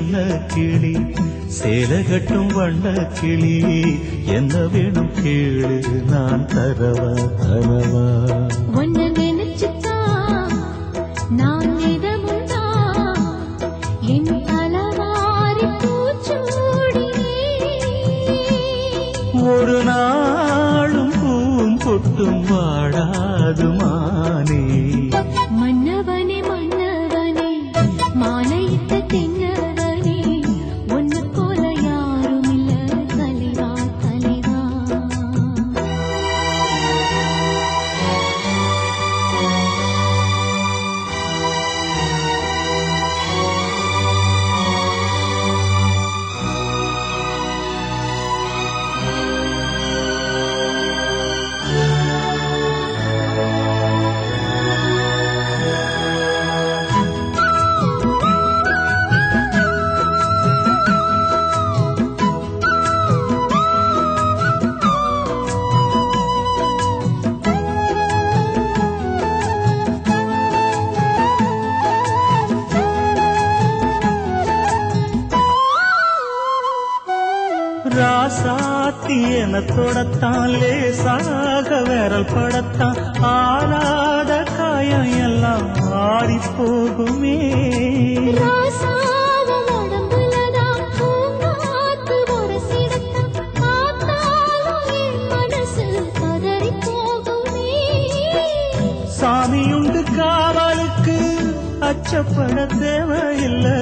என்ன கிளி சேலை கட்டும் வண்ண கிளி என்ன வேணும் கேளு நான் தரவா தரவா ஒன்ன நினைச்சுதா நான் இதமுண்டா என் தலவாரி பூச்சூடி ஒரு நாளும் பூங்கொட்டும் வாடாது மானே மன்னவனே மன்னவனே மாலையிட்ட தென்னவனே ஒன்னு போல யாரும் இல்ல தலைவா தலைவா ராசாத்தி என தொடத்தான் லேசாக விரல் படத்தான் ஆறாத காயம் எல்லாம் ஆறி போகுமே சாமியுண்டு காவலுக்கு அச்சப்பட தேவையில்லை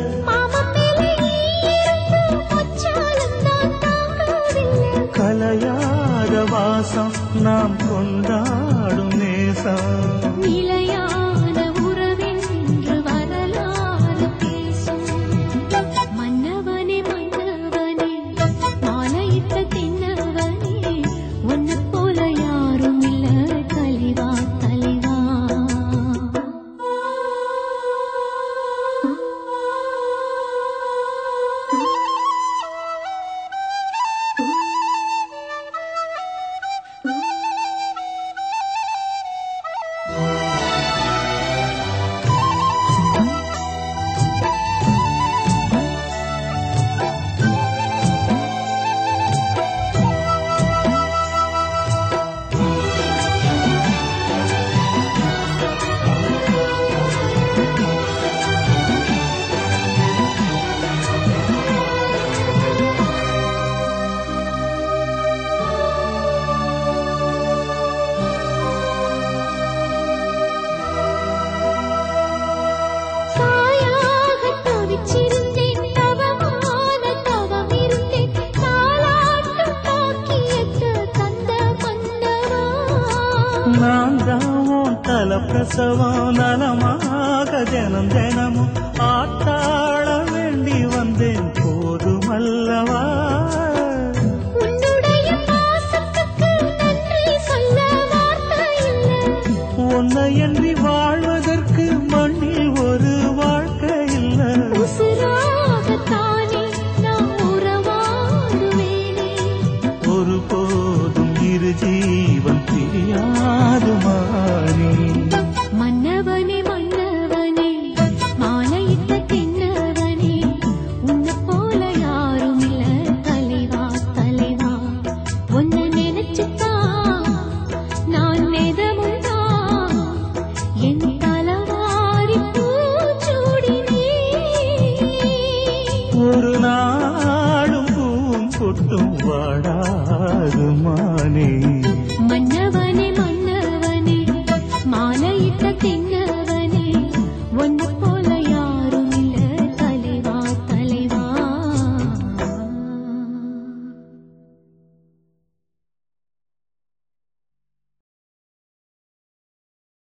கலையாத வாசம் நாம் கொண்டாடும் நேசம் நிலையான உறவென்று வரலாறு பேசும் மன்னவனே மன்னவனே மாலையிட்ட தின்னவனே உன்னை போல யாரும் இல்ல தலைவா தலைவா நான் தான் தல பிரசவம் நலமாக தினம் தினமும் ஆத்தாள வேண்டி வந்தேன் போதுமல்லவா உன்னை எண்ணி வாழ்வதற்கு மண்ணில் ஒரு வாழ்க்கை இல்லை ஒரு போதும் இரு ஜீவன் பிரியாது மாறி மன்னவனே மன்னவனே மாலையிட்ட தின்னவனே உன்னை போல யாரும் இல்ல தலைவா தலைவா உன்னை நினைச்சுதா நான் வேதமுண்டா என் தலவாரி பூச்சூடினே ஒரு நாளும் பூங்கொட்டும் வாடாது மானே மன்ன